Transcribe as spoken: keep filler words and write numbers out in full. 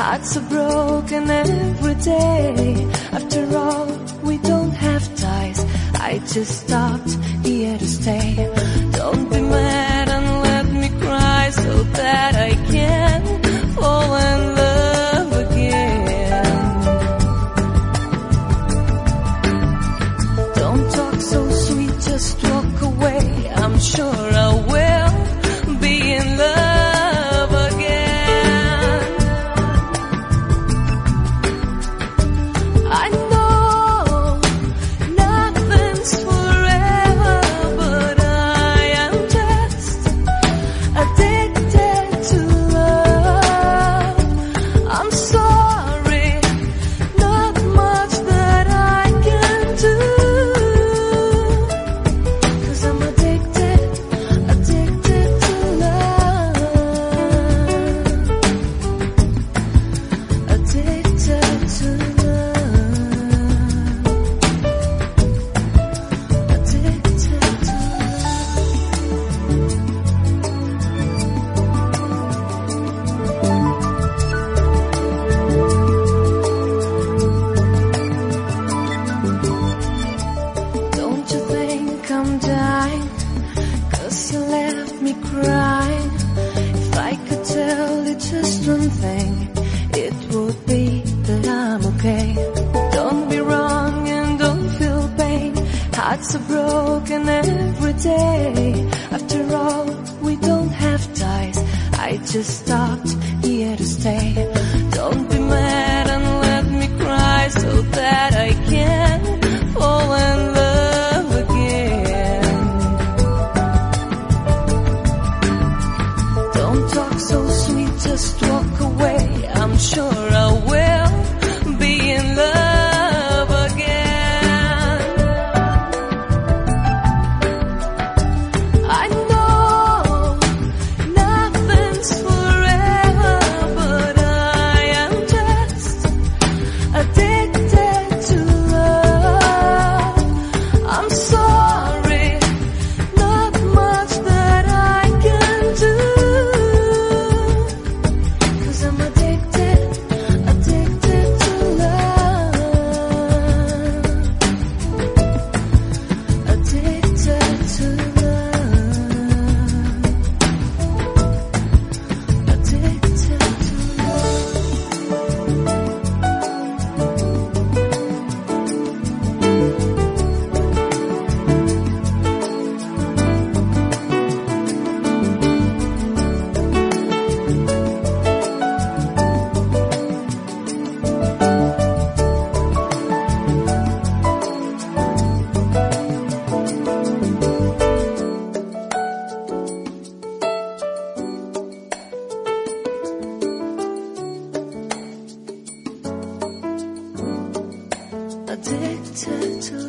Hearts are broken every day. After all, we don't have ties. I just stopped here to stay. Don't be mad and let me cry so that I can fall in love again. Don't talk so sweet, just walk away. I'm sure I will be in love again. I know nothing's forever, but I am just addicted to love. I'm sorry, not much that I can do, 'cause I'm addicted, addicted to love. Addicted to love. Addicted to Don't you think I'm dying? 'Cause you left me crying. If I could tell you just one thing, it would be that I'm okay. Don't be wrong and don't feel pain. Hearts are broken every day. After all, we don't have ties. I just stopped here to stay. Don't be mad and let me cry so that I can fall in love again. Don't talk so sweet, just walk away. I'm sure I will be in love again. I know nothing's forever, but I am just addicted to love. I'm sorry, not much that I can do, 'cause I'm addicted, addicted to love. Addicted to love. Addicted to addicted to